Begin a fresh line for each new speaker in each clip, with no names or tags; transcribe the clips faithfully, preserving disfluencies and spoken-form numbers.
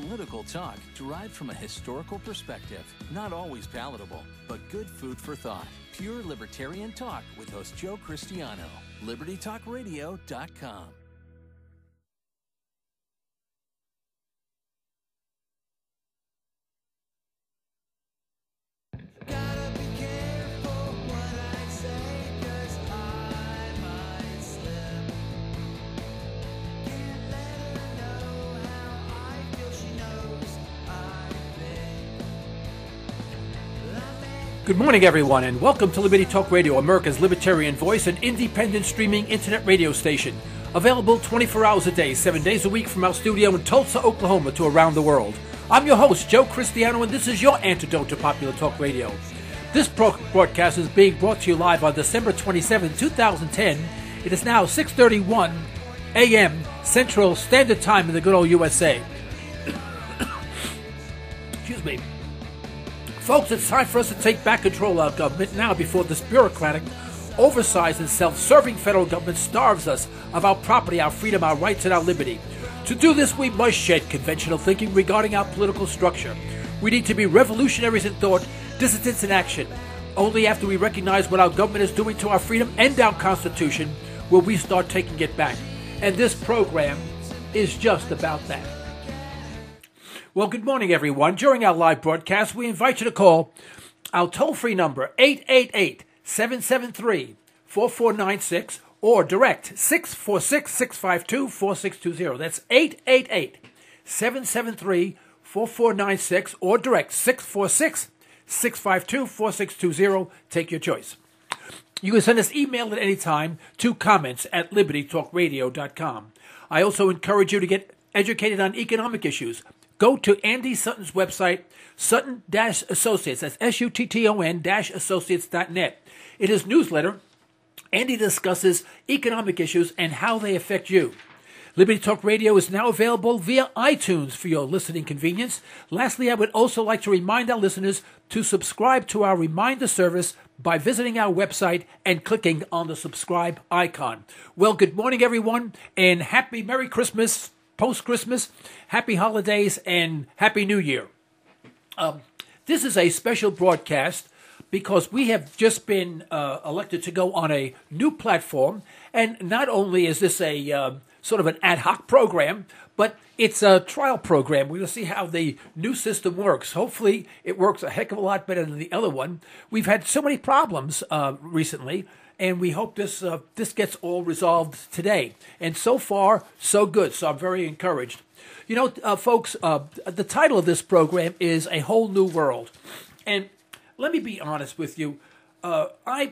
Political talk derived from a historical perspective. Not always palatable, but good food for thought. Pure libertarian talk with host Joe Cristiano. Liberty Talk Radio dot com.
Good morning, everyone, and welcome to Liberty Talk Radio, America's libertarian voice and independent streaming internet radio station. Available twenty-four hours a day, seven days a week from our studio in Tulsa, Oklahoma to around the world. I'm your host, Joe Cristiano, and this is your antidote to popular talk radio. This pro- broadcast is being brought to you live on December twenty-seventh, twenty ten. It is now six thirty-one a.m. Central Standard Time in the good old U S A. Excuse me. Folks, it's time for us to take back control of our government now before this bureaucratic, oversized, and self-serving federal government starves us of our property, our freedom, our rights, and our liberty. To do this, we must shed conventional thinking regarding our political structure. We need to be revolutionaries in thought, dissidents in action. Only after we recognize what our government is doing to our freedom and our Constitution will we start taking it back. And this program is just about that. Well, good morning, everyone. During our live broadcast, we invite you to call our toll-free number, eight eight eight, seven seven three, four four nine six, or direct six four six, six five two, four six two zero. That's eight eight eight, seven seven three, four four nine six, or direct six four six, six five two, four six two zero. Take your choice. You can send us email at any time to comments at liberty talk radio dot com. I also encourage you to get educated on economic issues. Go to Andy Sutton's website, Sutton Associates, that's S U T T O N associates dot net. In his newsletter, Andy discusses economic issues and how they affect you. Liberty Talk Radio is now available via iTunes for your listening convenience. Lastly, I would also like to remind our listeners to subscribe to our reminder service by visiting our website and clicking on the subscribe icon. Well, good morning, everyone, and happy Merry Christmas. Post-Christmas, happy holidays, and happy New Year. Um, this is a special broadcast because we have just been uh, elected to go on a new platform, and not only is this a uh, sort of an ad hoc program, but it's a trial program. We're going to see how the new system works. Hopefully, it works a heck of a lot better than the other one. We've had so many problems uh, recently, and we hope this uh, this gets all resolved today. And so far, so good. So I'm very encouraged. You know, uh, folks, uh, the title of this program is A Whole New World. And let me be honest with you. Uh, I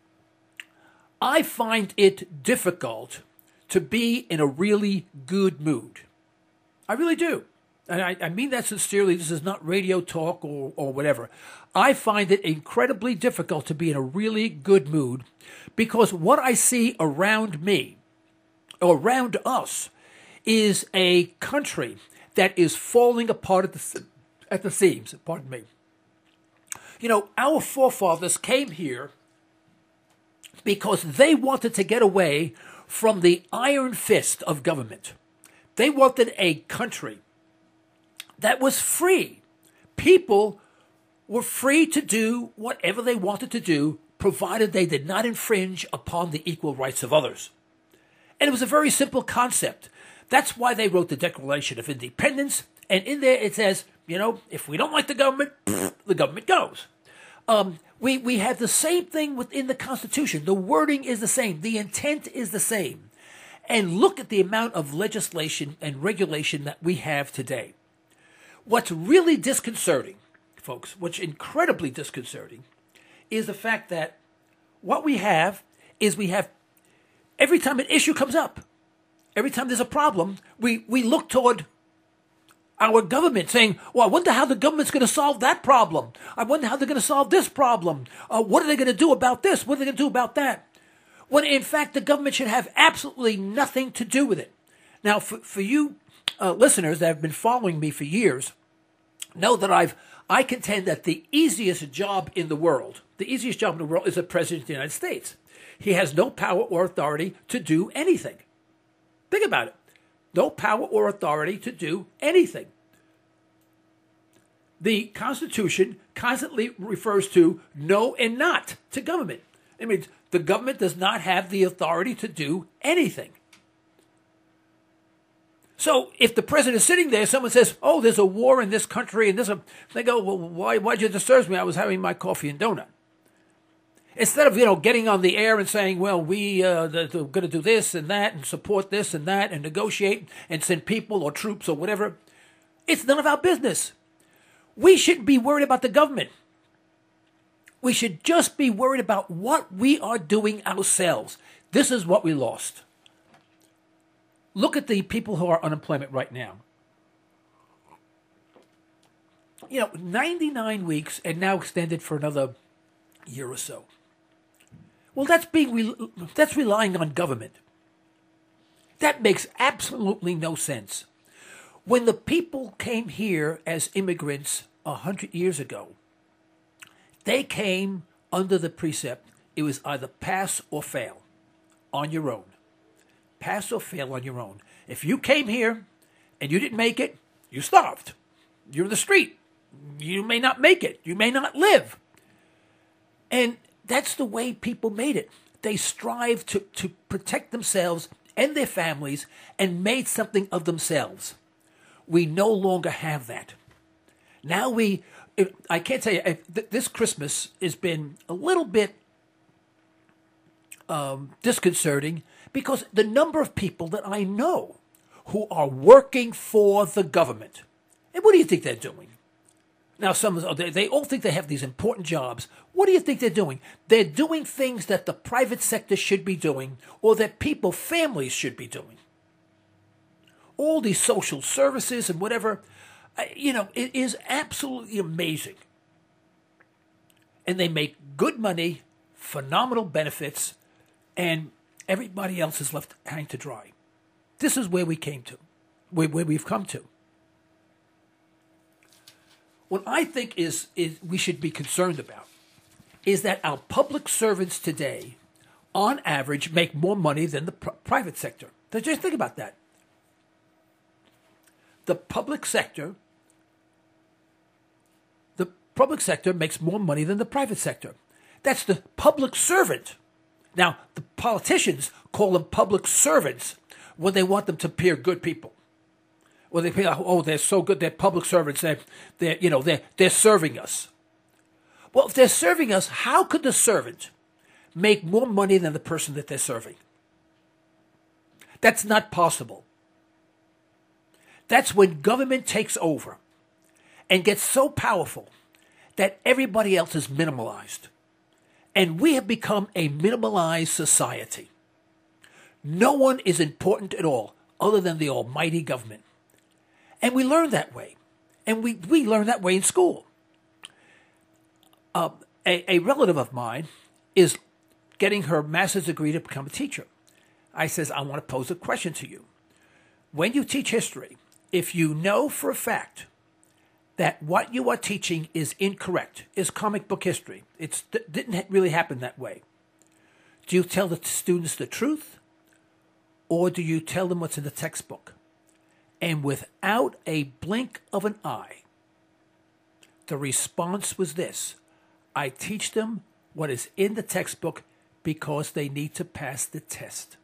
I find it difficult to be in a really good mood. I really do. And I, I mean that sincerely. This is not radio talk or, or whatever. I find it incredibly difficult to be in a really good mood because what I see around me, or around us, is a country that is falling apart at the, at the seams. Pardon me. You know, our forefathers came here because they wanted to get away from the iron fist of government. They wanted a country that was free. People were free to do whatever they wanted to do, provided they did not infringe upon the equal rights of others. And it was a very simple concept. That's why they wrote the Declaration of Independence. And in there it says, you know, if we don't like the government, the government goes. Um, we, we have the same thing within the Constitution. The wording is the same. The intent is the same. And look at the amount of legislation and regulation that we have today. What's really disconcerting, folks, what's incredibly disconcerting, is the fact that what we have is we have, every time an issue comes up, every time there's a problem, we, we look toward our government saying, well, I wonder how the government's going to solve that problem. I wonder how they're going to solve this problem. Uh, what are they going to do about this? What are they going to do about that? When, in fact, the government should have absolutely nothing to do with it. Now, for, for you uh, listeners that have been following me for years, know that I've I contend that the easiest job in the world, the easiest job in the world is the President of the United States. He has no power or authority to do anything. Think about it. No power or authority to do anything. The Constitution constantly refers to no and not to government. It means the government does not have the authority to do anything. So if the president is sitting there, someone says, oh, there's a war in this country, and this, a, they go, well, why, why'd you disturb me? I was having my coffee and donut. Instead of, you know, getting on the air and saying, well, we, uh, the, the, going to do this and that and support this and that and negotiate and send people or troops or whatever, it's none of our business. We shouldn't be worried about the government. We should just be worried about what we are doing ourselves. This is what we lost. Look at the people who are unemployment right now. You know, ninety-nine weeks and now extended for another year or so. Well, that's being that's relying on government. That makes absolutely no sense. When the people came here as immigrants a hundred years ago, they came under the precept, it was either pass or fail on your own. Pass or fail on your own. If you came here and you didn't make it, you starved. You're in the street. You may not make it. You may not live. And that's the way people made it. They strived to, to protect themselves and their families and made something of themselves. We no longer have that. Now we, I can't tell you, this Christmas has been a little bit um, disconcerting because the number of people that I know who are working for the government, and what do you think they're doing? Now, some they, they all think they have these important jobs. What do you think they're doing? They're doing things that the private sector should be doing or that people, families should be doing. All these social services and whatever, you know, it is absolutely amazing. And they make good money, phenomenal benefits, and everybody else is left hanging to dry. This is where we came to, where, where we've come to. What I think is, is we should be concerned about is that our public servants today, on average, make more money than the pr- private sector. So just think about that. The public sector, the public sector makes more money than the private sector. That's the public servant. Now, the politicians call them public servants when they want them to appear good people. Well, they feel, oh, they're so good. They're public servants. They're, they're, you know, they're, they're serving us. Well, if they're serving us, how could the servant make more money than the person that they're serving? That's not possible. That's when government takes over and gets so powerful that everybody else is minimalized. And we have become a minimalized society. No one is important at all other than the almighty government. And we learn that way. And we, we learn that way in school. Uh, a, a relative of mine is getting her master's degree to become a teacher. I says, I want to pose a question to you. When you teach history, if you know for a fact that what you are teaching is incorrect, is comic book history, it didn't really happen that way, do you tell the students the truth or do you tell them what's in the textbook? And without a blink of an eye, the response was this: I teach them what is in the textbook because they need to pass the test.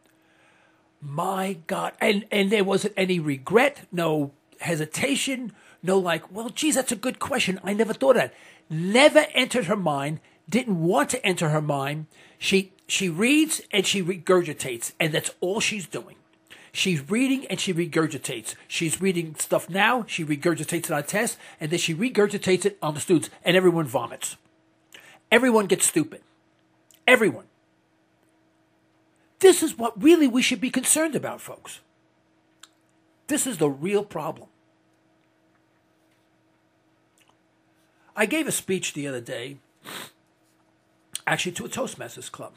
My God. And, and there wasn't any regret, no hesitation, no like, well, geez, that's a good question. I never thought of that. Never entered her mind, didn't want to enter her mind. She, she reads and she regurgitates, and that's all she's doing. She's reading and she regurgitates. She's reading stuff now, she regurgitates it on a test, and then she regurgitates it on the students, and everyone vomits. Everyone gets stupid. Everyone. This is what really we should be concerned about, folks. This is the real problem. I gave a speech the other day, actually to a Toastmasters club.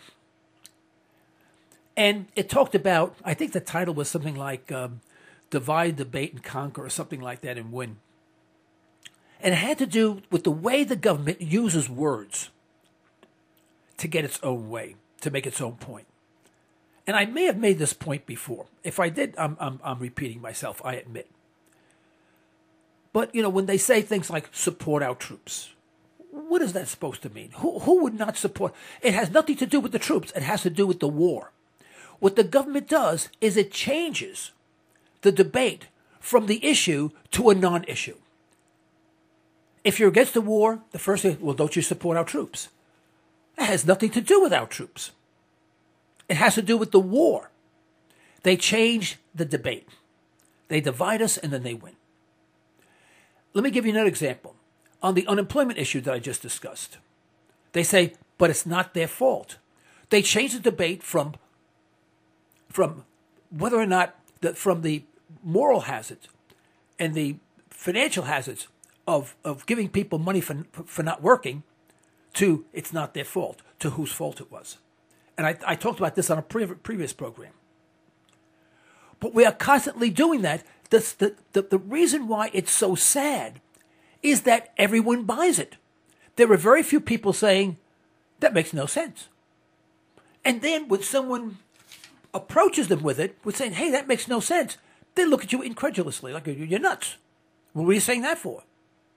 And it talked about, I think the title was something like um, Divide, Debate, and Conquer, or something like that, and Win. And it had to do with the way the government uses words to get its own way, to make its own point. And I may have made this point before. If I did, I'm, I'm, I'm repeating myself, I admit. But, you know, when they say things like support our troops, what is that supposed to mean? Who, who would not support? It has nothing to do with the troops. It has to do with the war. What the government does is it changes the debate from the issue to a non-issue. If you're against the war, the first thing, well, don't you support our troops? It has nothing to do with our troops. It has to do with the war. They change the debate. They divide us and then they win. Let me give you another example. On the unemployment issue that I just discussed, they say, but it's not their fault. They change the debate from, from whether or not, the, from the moral hazards and the financial hazards of, of giving people money for, for not working to it's not their fault, to whose fault it was. And I, I talked about this on a pre- previous program. But we are constantly doing that. The, the, the, the reason why it's so sad is that everyone buys it. There are very few people saying, that makes no sense. And then when someone approaches them with it, with saying, hey, that makes no sense, they look at you incredulously, like you're nuts. What were you saying that for?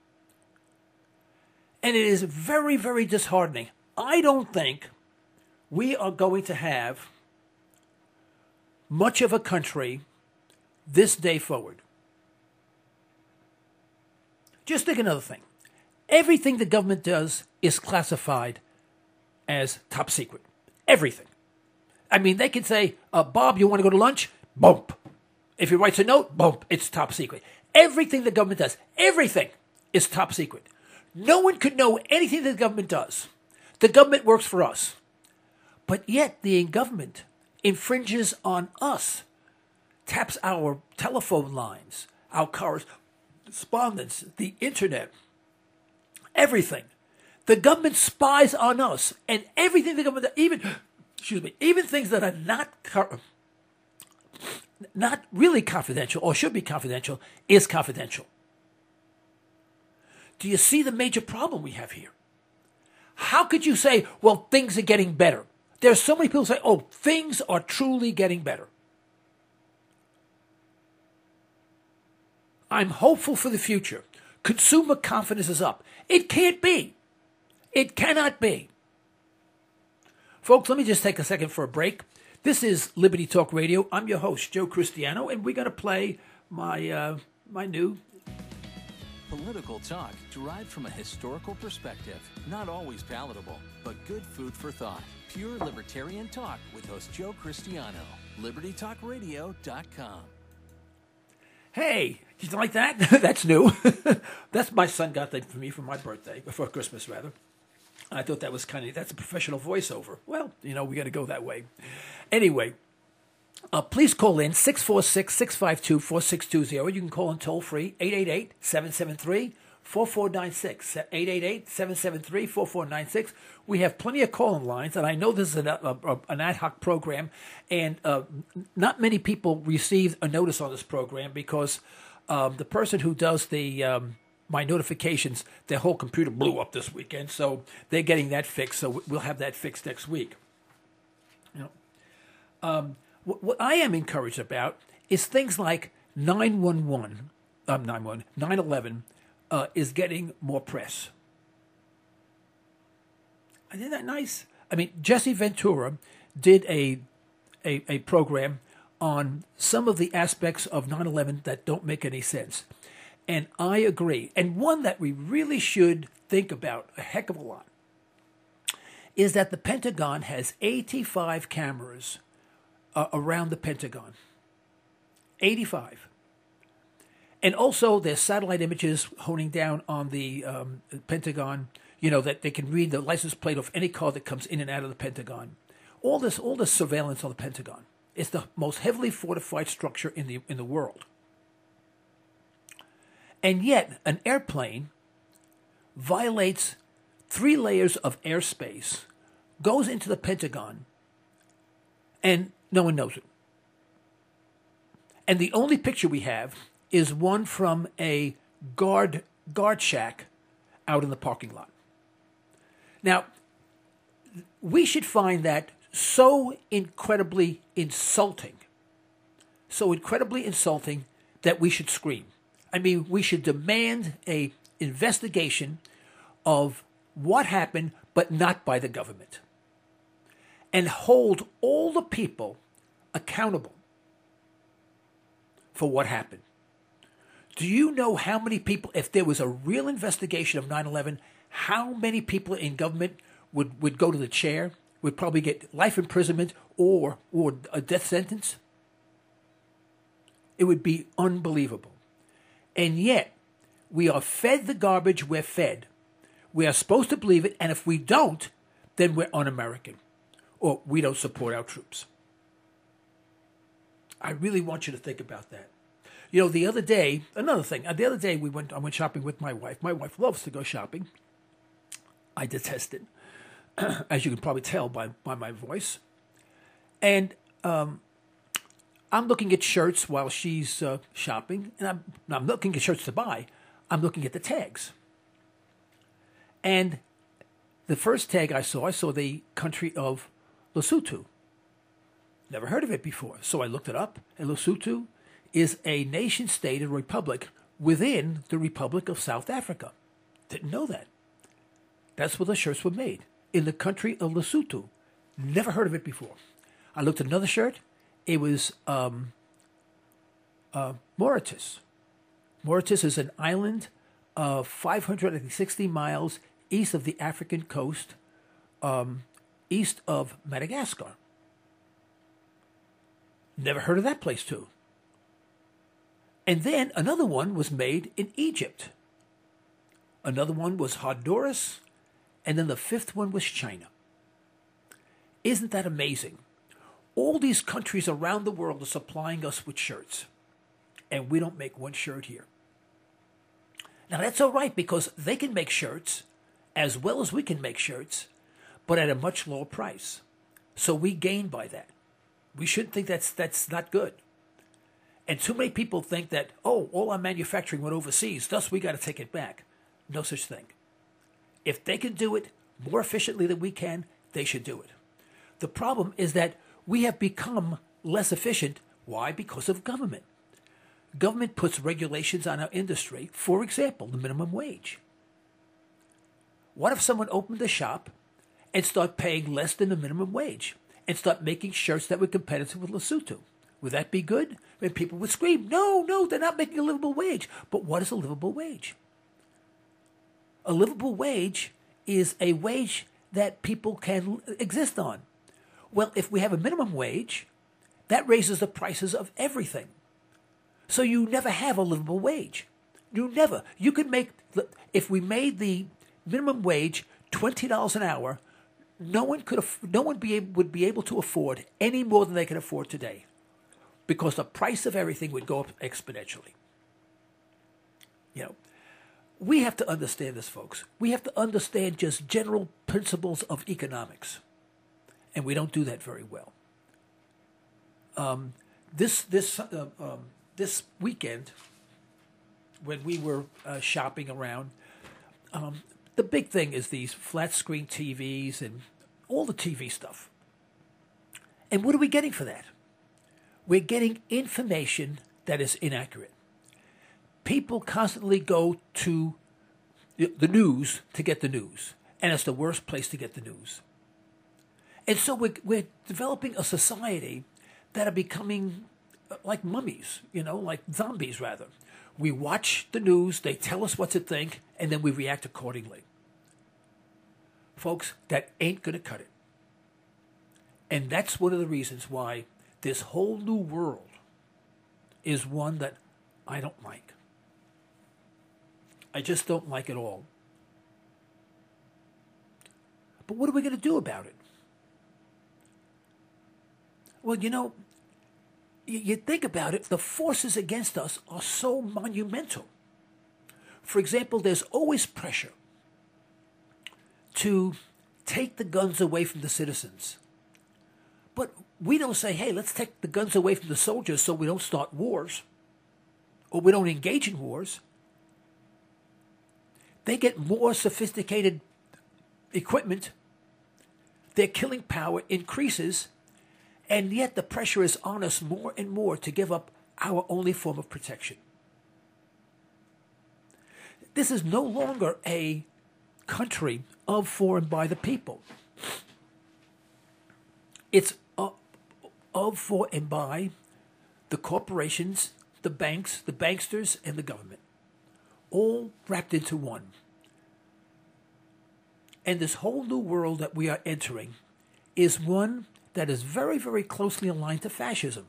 And it is very, very disheartening. I don't think we are going to have much of a country this day forward. Just think another thing. Everything the government does is classified as top secret. Everything. I mean, they can say, uh, Bob, you want to go to lunch? Bump. If he writes a note, bump, it's top secret. Everything the government does, everything is top secret. No one could know anything that the government does. The government works for us. But yet the government infringes on us, taps our telephone lines, our correspondence, the internet, everything. The government spies on us, and everything the government, even, excuse me, even things that are not not really confidential or should be confidential, is confidential. Do you see the major problem we have here? How could you say, well, things are getting better? There are so many people who say, oh, things are truly getting better. I'm hopeful for the future. Consumer confidence is up. It can't be. It cannot be. Folks, let me just take a second for a break. This is Liberty Talk Radio. I'm your host, Joe Cristiano, and we're going to play my uh, my new
political talk derived from a historical perspective. Not always palatable, but good food for thought. Pure libertarian talk with host Joe Cristiano. liberty talk radio dot com.
Hey, did you like that? That's new. That's my son got that for me for my birthday, for Christmas rather. I thought that was kind of, that's a professional voiceover. Well, you know, we got to go that way. Anyway, uh, please call in six four six, six five two, four six two zero. You can call in toll free, eight eight eight, seven seven three, four four nine six, eight eight eight, seven seven three, four four nine six. We have plenty of call-in lines, and I know this is an, a, a, an ad hoc program, and uh, not many people receive a notice on this program because um, the person who does the um, my notifications, their whole computer blew up this weekend, so they're getting that fixed, so we'll have that fixed next week. You know, um, what, what I am encouraged about is things like nine one one, um, nine one one, nine eleven uh, is getting more press. Isn't that nice? I mean, Jesse Ventura did a, a a program on some of the aspects of nine eleven that don't make any sense. And I agree. And one that we really should think about a heck of a lot is that the Pentagon has eighty-five cameras uh, around the Pentagon. eighty-five. And also there's satellite images honing down on the um, Pentagon, you know, that they can read the license plate of any car that comes in and out of the Pentagon. All this, all this surveillance on the Pentagon. It's the most heavily fortified structure in the in the world. And yet, an airplane violates three layers of airspace, goes into the Pentagon, and no one knows it. And the only picture we have is one from a guard guard shack out in the parking lot. Now, we should find that so incredibly insulting, so incredibly insulting that we should scream. I mean, we should demand a investigation of what happened, but not by the government, and hold all the people accountable for what happened. Do you know how many people, if there was a real investigation of nine eleven, how many people in government would, would go to the chair, would probably get life imprisonment or or a death sentence? It would be unbelievable. And yet, we are fed the garbage we're fed. We are supposed to believe it, and if we don't, then we're un-American, or we don't support our troops. I really want you to think about that. You know, the other day, another thing, the other day we went, I went shopping with my wife. My wife loves to go shopping. I detest it, as you can probably tell by, by my voice. And um, I'm looking at shirts while she's uh, shopping, and I'm, I'm looking at shirts to buy. I'm looking at the tags. And the first tag I saw, I saw the country of Lesotho. Never heard of it before. So I looked it up, and Lesotho is a nation state, a republic, within the Republic of South Africa. Didn't know that. That's where the shirts were made, in the country of Lesotho. Never heard of it before. I looked at another shirt. It was um, uh, Mauritius. Mauritius is an island of five hundred sixty miles east of the African coast, um, east of Madagascar. Never heard of that place, too. And then another one was made in Egypt. Another one was Honduras. And then the fifth one was China. Isn't that amazing? All these countries around the world are supplying us with shirts. And we don't make one shirt here. Now, that's all right, because they can make shirts as well as we can make shirts, but at a much lower price. So we gain by that. We shouldn't think that's that's not good. And too many people think that, oh, all our manufacturing went overseas, thus we got to take it back. No such thing. If they can do it more efficiently than we can, they should do it. The problem is that we have become less efficient. Why? Because of government. Government puts regulations on our industry. For example, the minimum wage. What if someone opened a shop and started paying less than the minimum wage and start making shirts that were competitive with Lesotho? Would that be good? And people would scream, no, no, they're not making a livable wage. But what is a livable wage? A livable wage is a wage that people can exist on. Well, if we have a minimum wage, that raises the prices of everything. So you never have a livable wage. You never. You could make, if we made the minimum wage twenty dollars an hour, no one could, no one be able, would be able to afford any more than they can afford today, because the price of everything would go up exponentially. You know, we have to understand this, folks. We have to understand just general principles of economics, and we don't do that very well. Um, this this uh, um, this weekend, when we were uh, shopping around, um, the big thing is these flat screen T Vs and all the T V stuff. And what are we getting for that? We're getting information that is inaccurate. People constantly go to the news to get the news, and it's the worst place to get the news. And so we're, we're developing a society that are becoming like mummies, you know, like zombies, rather. We watch the news, they tell us what to think, and then we react accordingly. Folks, that ain't going to cut it. And that's one of the reasons why this whole new world is one that I don't like. I just don't like it all. But what are we going to do about it? Well, you know, you, you think about it, the forces against us are so monumental. For example, there's always pressure to take the guns away from the citizens. But we don't say, hey, let's take the guns away from the soldiers so we don't start wars, or we don't engage in wars. They get more sophisticated equipment, their killing power increases, and yet the pressure is on us more and more to give up our only form of protection. This is no longer a country of, for, and by the people. It's of, of, for, and by the corporations, the banks, the banksters, and the government, all wrapped into one. And this whole new world that we are entering is one that is very, very closely aligned to fascism.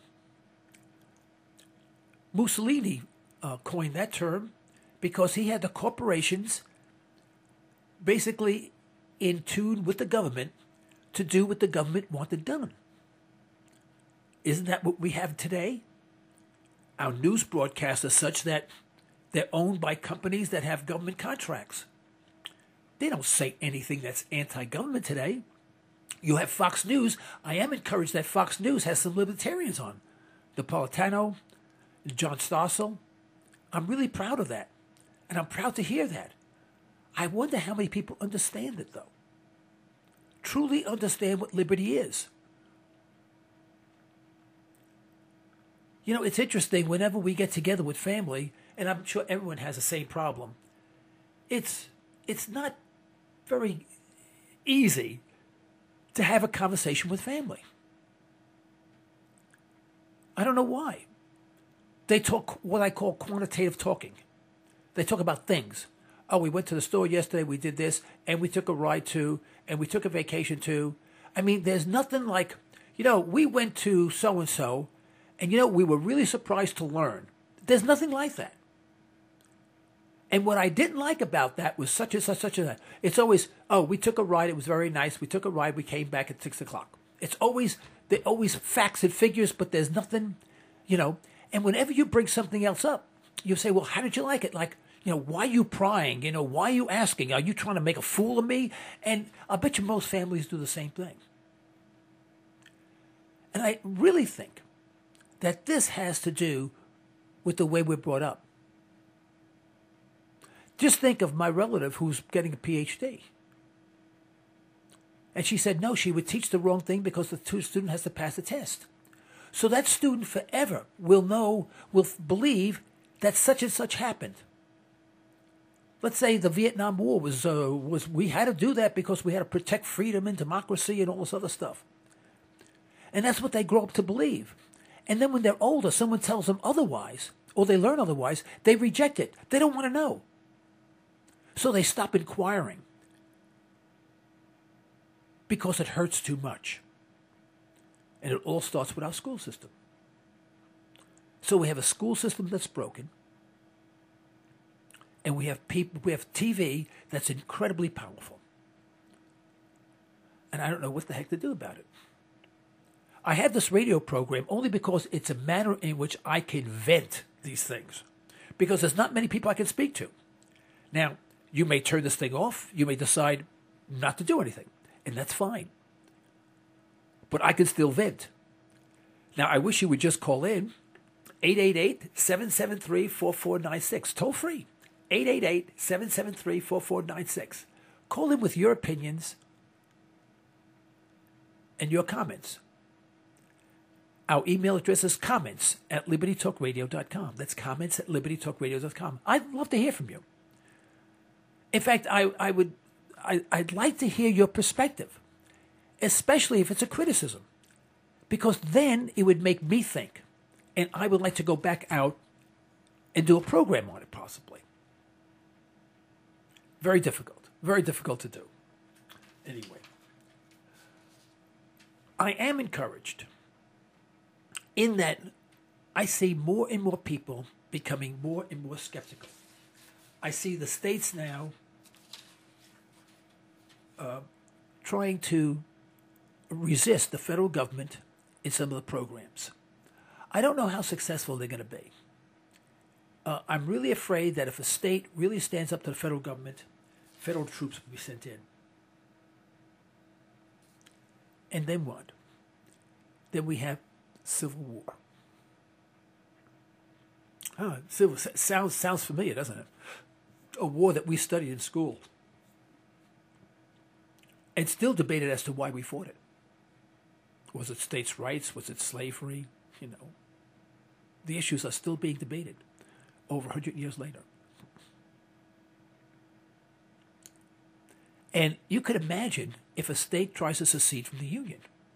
Mussolini uh, coined that term because he had the corporations basically in tune with the government to do what the government wanted done. Isn't that what we have today? Our news broadcasts are such that they're owned by companies that have government contracts. They don't say anything that's anti-government today. You have Fox News. I am encouraged that Fox News has some libertarians on. Napolitano, John Stossel. I'm really proud of that. And I'm proud to hear that. I wonder how many people understand it, though. Truly understand what liberty is. You know, it's interesting, whenever we get together with family, and I'm sure everyone has the same problem, it's it's not very easy to have a conversation with family. I don't know why. They talk what I call quantitative talking. They talk about things. Oh, we went to the store yesterday, we did this, and we took a ride to, and we took a vacation to. I mean, there's nothing like, you know, we went to so-and-so, and, you know, we were really surprised to learn. There's nothing like that. And what I didn't like about that was such and such, such and that. It's always, oh, we took a ride, it was very nice. We took a ride, we came back at six o'clock. It's always, they're always facts and figures, but there's nothing, you know. And whenever you bring something else up, you say, well, how did you like it? Like, you know, why are you prying? You know, why are you asking? Are you trying to make a fool of me? And I bet you most families do the same thing. And I really think that this has to do with the way we're brought up. Just think of my relative who's getting a P H D. And she said, no, she would teach the wrong thing because the student has to pass the test. So that student forever will know, will believe that such and such happened. Let's say the Vietnam War was, uh, was we had to do that because we had to protect freedom and democracy and all this other stuff. And that's what they grow up to believe. And then when they're older, someone tells them otherwise, or they learn otherwise, they reject it. They don't want to know. So they stop inquiring because it hurts too much. And it all starts with our school system. So we have a school system that's broken. And we have people, we have T V that's incredibly powerful. And I don't know what the heck to do about it. I have this radio program only because it's a manner in which I can vent these things. Because there's not many people I can speak to. Now, you may turn this thing off. You may decide not to do anything. And that's fine. But I can still vent. Now, I wish you would just call in. eight eight eight, seven seven three, four four nine six. Toll free. eight eight eight, seven seven three, four four nine six. Call in with your opinions and your comments. Our email address is comments at liberty talk radio dot com. That's comments at liberty talk radio dot com. I'd love to hear from you. In fact, I, I would, I, I'd like to hear your perspective, especially if it's a criticism, because then it would make me think, and I would like to go back out and do a program on it, possibly. Very difficult. Very difficult to do. Anyway, I am encouraged in that I see more and more people becoming more and more skeptical. I see the states now uh, trying to resist the federal government in some of the programs. I don't know how successful they're going to be. Uh, I'm really afraid that if a state really stands up to the federal government, federal troops will be sent in. And then what? Then we have civil war. Oh, civil sounds sounds familiar, doesn't it? A war that we studied in school. And still debated as to why we fought it. Was it states' rights? Was it slavery? You know, the issues are still being debated over one hundred years later. And you could imagine if a state tries to secede from the Union.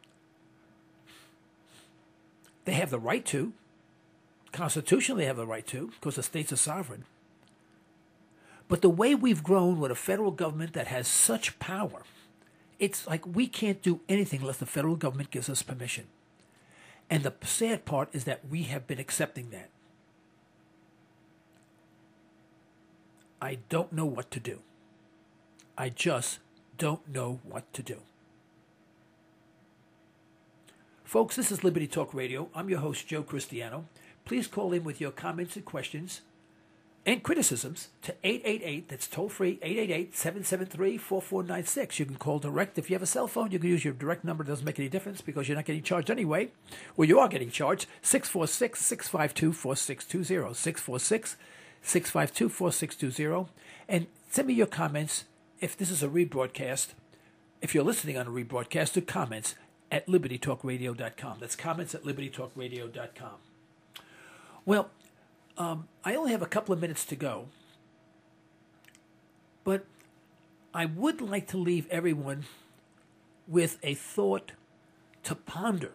They have the right to. Constitutionally, they have the right to, because the states are sovereign. But the way we've grown with a federal government that has such power, it's like we can't do anything unless the federal government gives us permission. And the sad part is that we have been accepting that. I don't know what to do. I just don't know what to do. Folks, this is Liberty Talk Radio. I'm your host, Joe Cristiano. Please call in with your comments and questions and criticisms to eight eight eight, that's toll free, eight eight eight, seven seven three, four four nine six. You can call direct. If you have a cell phone, you can use your direct number. It doesn't make any difference because you're not getting charged anyway. Well, you are getting charged. six four six, six five two, four six two zero. six four six, six five two, four six two zero. And send me your comments if this is a rebroadcast. If you're listening on a rebroadcast, to comments at liberty talk radio dot com. That's comments at liberty talk radio dot com. Well, um, I only have a couple of minutes to go, but I would like to leave everyone with a thought to ponder.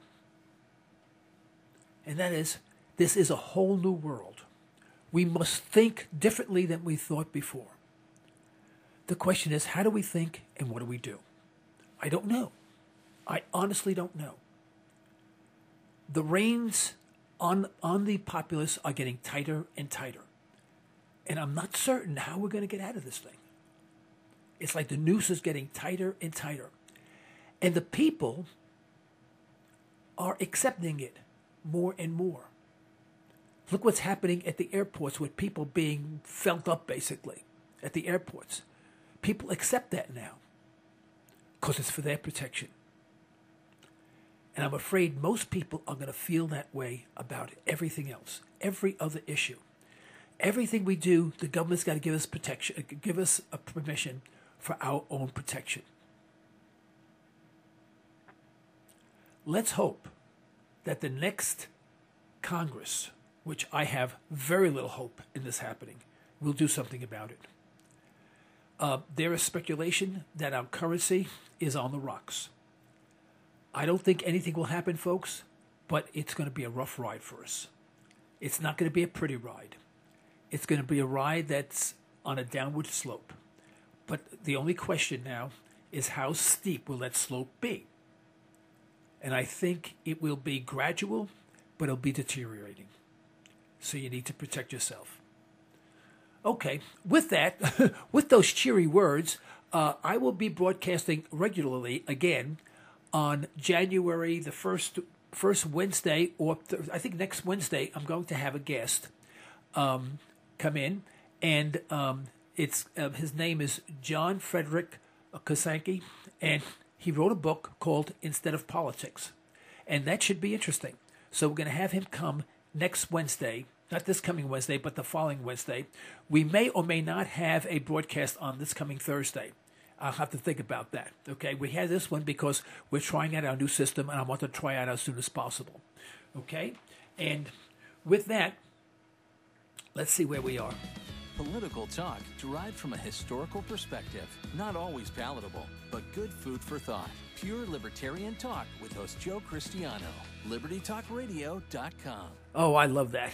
And that is, this is a whole new world. We must think differently than we thought before. The question is, how do we think and what do we do? I don't know. I honestly don't know. The reins on, on the populace are getting tighter and tighter. And I'm not certain how we're going to get out of this thing. It's like the noose is getting tighter and tighter. And the people are accepting it more and more. Look what's happening at the airports with people being felt up, basically, at the airports. People accept that now because it's for their protection. And I'm afraid most people are going to feel that way about everything else, every other issue. Everything we do, the government's got to give us protection, give us a permission for our own protection. Let's hope that the next Congress, which I have very little hope in this happening, will do something about it. Uh, there is speculation that our currency is on the rocks. I don't think anything will happen, folks, but it's going to be a rough ride for us. It's not going to be a pretty ride. It's going to be a ride that's on a downward slope. But the only question now is how steep will that slope be? And I think it will be gradual, but it'll be deteriorating. So you need to protect yourself. Okay, with that, with those cheery words, uh, I will be broadcasting regularly again on January the first, first Wednesday, or th- I think next Wednesday, I'm going to have a guest um, come in, and um, it's uh, his name is John Frederick Kosanke, and he wrote a book called Instead of Politics, and that should be interesting. So we're going to have him come next Wednesday, not this coming Wednesday, but the following Wednesday. We may or may not have a broadcast on this coming Thursday. I'll have to think about that. Okay, we had this one because we're trying out our new system, and I want to try out as soon as possible. Okay, and with that, let's see where we are.
Political talk derived from a historical perspective, not always palatable, but good food for thought. Pure libertarian talk with host Joe Cristiano. liberty talk radio dot com.
Oh, I love that.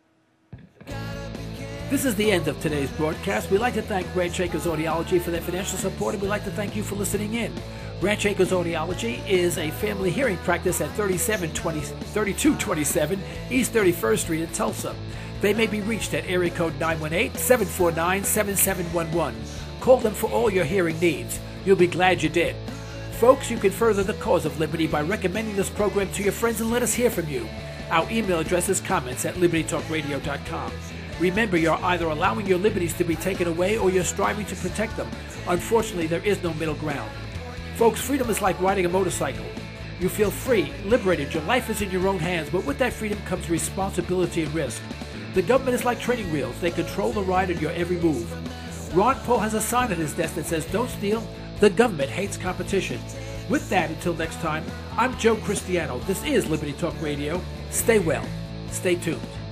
This is the end of today's broadcast. We'd like to thank Ranch Acres Audiology for their financial support, and we'd like to thank you for listening in. Ranch Acres Audiology is a family hearing practice at thirty-seven twenty, thirty-two twenty-seven East thirty-first Street in Tulsa. They may be reached at area code nine one eight, seven four nine, seven seven one one. Call them for all your hearing needs. You'll be glad you did. Folks, you can further the cause of liberty by recommending this program to your friends and let us hear from you. Our email address is comments at liberty talk radio dot com. Remember, you're either allowing your liberties to be taken away or you're striving to protect them. Unfortunately, there is no middle ground. Folks, freedom is like riding a motorcycle. You feel free, liberated, your life is in your own hands, but with that freedom comes responsibility and risk. The government is like training wheels. They control the ride in your every move. Ron Paul has a sign on his desk that says, "Don't steal. The government hates competition." With that, until next time, I'm Joe Cristiano. This is Liberty Talk Radio. Stay well. Stay tuned.